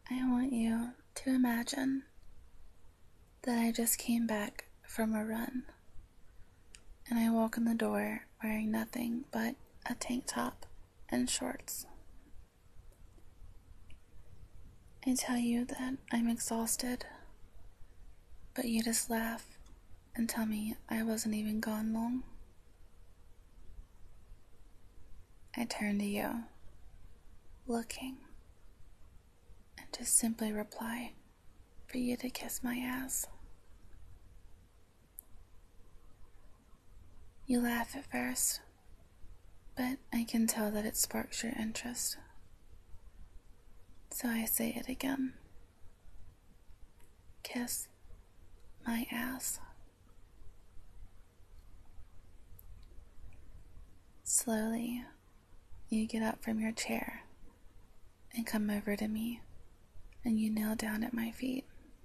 I want you to imagine that I just came back from a run and I walk in the door wearing nothing but a tank top and shorts. I tell you that I'm exhausted, but you just laugh and tell me I wasn't even gone long. I turn to you, looking, and just simply reply for you to kiss my ass. You laugh at first, but I can tell that it sparks your interest. So I say it again. Kiss my ass. Slowly, you get up from your chair and come over to me, and you kneel down at my feet.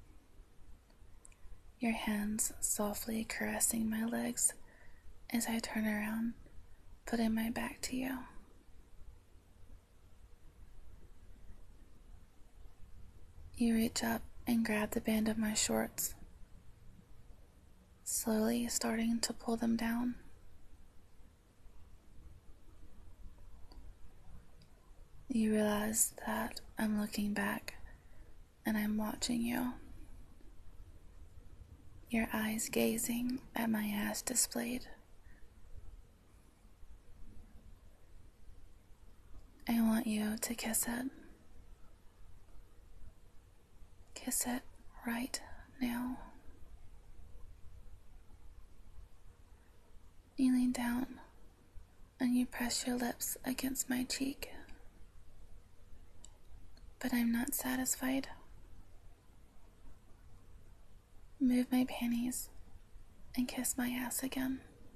Your hands softly caressing my legs as I turn around, putting my back to you. You reach up and grab the band of my shorts, slowly starting to pull them down. You realize that I'm looking back and I'm watching you, your eyes gazing at my ass displayed. I want you to kiss it. Kiss it right now. You lean down and you press your lips against my cheek. But I'm not satisfied. Move my panties and kiss my ass again.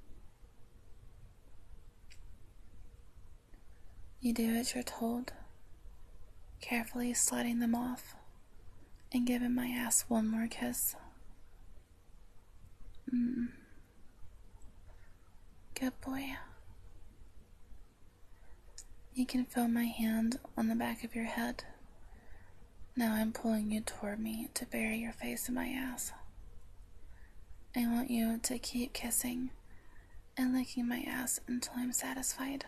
You do as you're told, carefully sliding them off and giving my ass one more kiss. Good boy. You can feel my hand on the back of your head. Now I'm pulling you toward me to bury your face in my ass. I want you to keep kissing and licking my ass until I'm satisfied.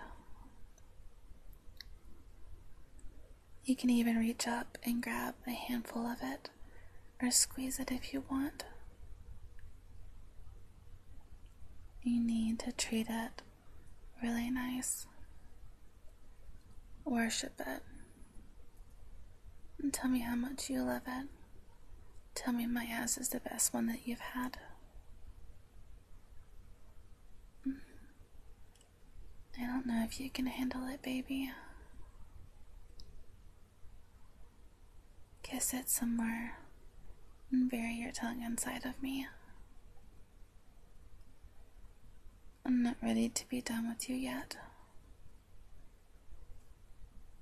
You can even reach up and grab a handful of it, or squeeze it if you want. You need to treat it really nice. Worship it. And tell me how much you love it. Tell me my ass is the best one that you've had. I don't know if you can handle it, baby. Kiss it somewhere and bury your tongue inside of me. I'm not ready to be done with you yet.